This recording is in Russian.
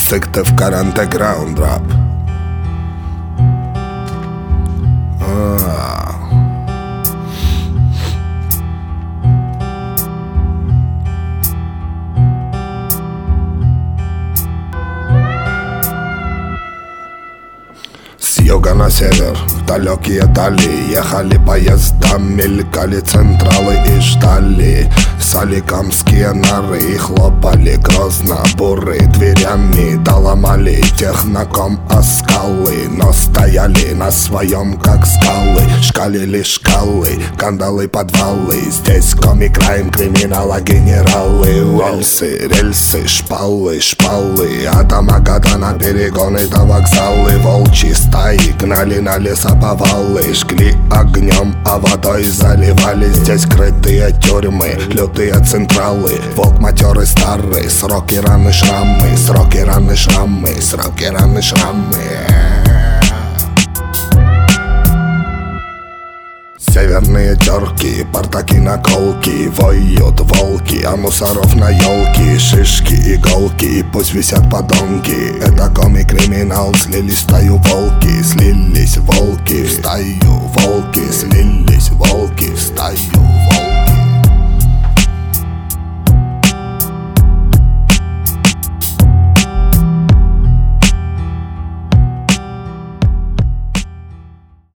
Addictive underground rap. С юга на север, в далекие дали ехали поезда, мелькали централы и ждали соликамские норы и хлопали грозно буры дверями, да ломали техноком о скалы, но стояли на своем как скалы, шкалили шкалы, кандалы, подвалы. Здесь комик-крайм, криминала, генералы, волсы, рельсы, шпалы, шпалы, от Амагата на перегоны до вокзалы. Волчьи стаи гнали на лесоповалы, жгли огнем, а водой заливали. Здесь крытые тюрьмы, лютые централы, волк матерый старый, сроки, раны, шрамы, сроки, раны, шрамы, сроки, раны, шрамы. Северные терки, портаки, наколки, воют волки, а мусоров на елки, шишки, иголки, пусть висят подонки. Это комик-криминал, слились в стаю волки, слились волки в стаю, волки, слились волки в стаю.